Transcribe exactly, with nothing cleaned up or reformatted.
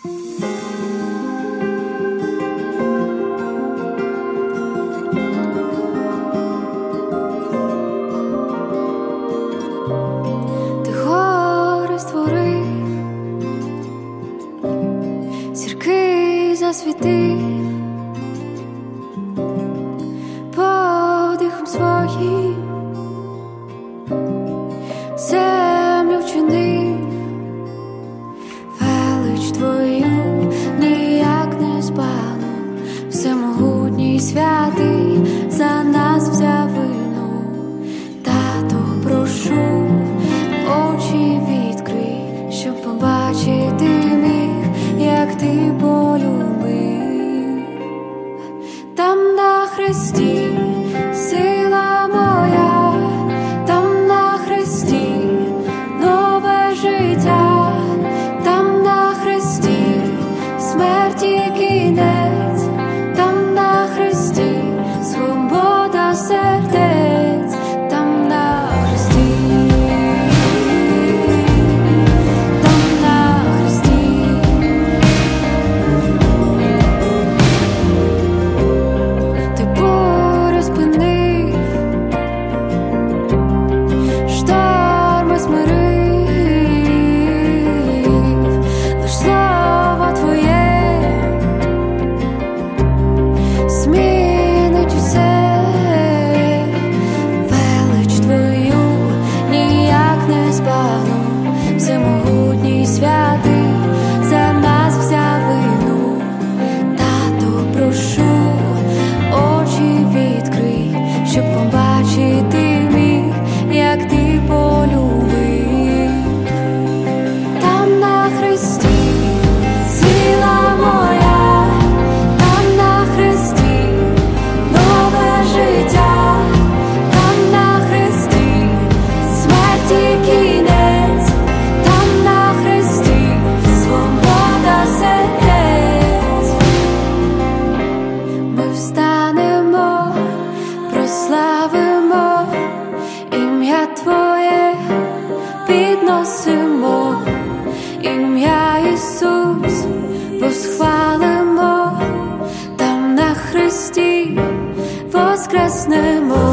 Ти гори створив, зірки засвітив, подихом своїм землю вчинив, велич твою ніяк не збагну, всемогутній святий за нас взяв вину. Тато, прошу, очі відкрий, щоб побачити міг, як ти полюбив. Там на хресті сила моя, там на хресті нове життя, там на хресті смерті кінець, там на хресті свобода сердець, там на хресті, там на хресті. Ти бурю спинив, шторми змирив, лиш слово твоє змінить усе, велич твою ніяк не збагну, всемогутній святий за нас взяв вину. Тато, прошу, очі відкрий, щоб побачити міг, як ти полюбив. Там на хресті сила моя, там на хресті нове життя, там на хресті смерті кінець, там на хресті свобода сердець. Ми встанемо, прославимо ім'я Твоє, підносимо ім'я Ісус, восхвалимо, там на хресті воскреснемо.